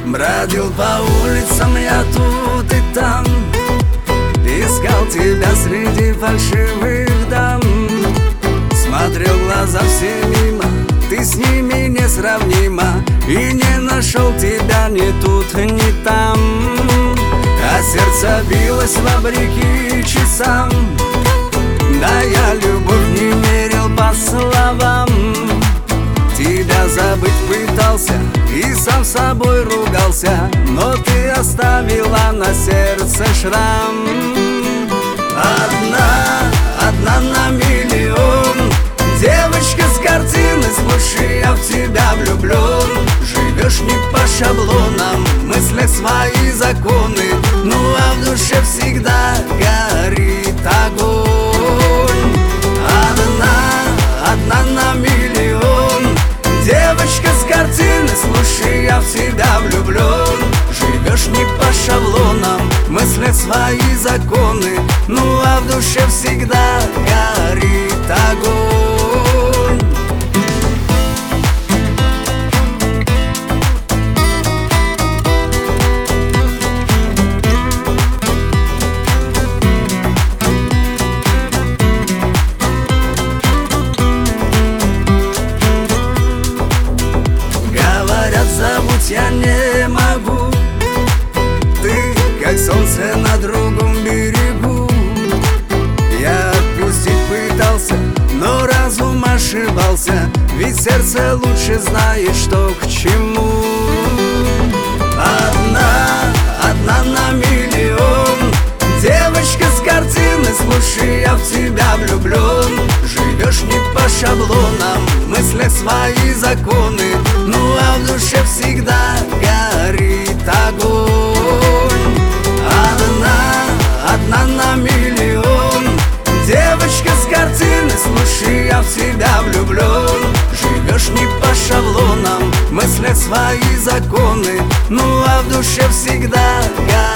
Бродил по улицам я тут и там, искал тебя среди фальшивых дам. Смотрел глаза все мимо, ты с ними несравнима, и не нашел тебя ни тут, ни там. А сердце билось вопреки часам, да я любовь не мерил по словам. Тебя забыть пытался и сам с собой ругался, но ты оставила на сердце шрам. Одна на миллион, девочка с картины, слушай, я в тебя влюблен. Живешь не по шаблонам, в мыслях свои законы, ну а в душе всегда горит огонь. Одна на миллион, девочка с картины, слушай, я в тебя влюблен. Живешь не по шаблонам, в мыслях свои законы, ну а в душе всегда горит огонь. Забудь я не могу, ты как солнце на другом берегу. Я отпустить пытался, но разум ошибался, ведь сердце лучше знает, что к чему. Одна на миллион, девочка с картины, слушай, я в тебя влюблен. Живешь не по шаблонам, в мыслях свои законы, ну а в душе всегда горит огонь. Одна на миллион, девочка с картины, слушай, я в тебя влюблен. Живешь не по шаблонам, в мыслях свои законы, ну а в душе всегда горит.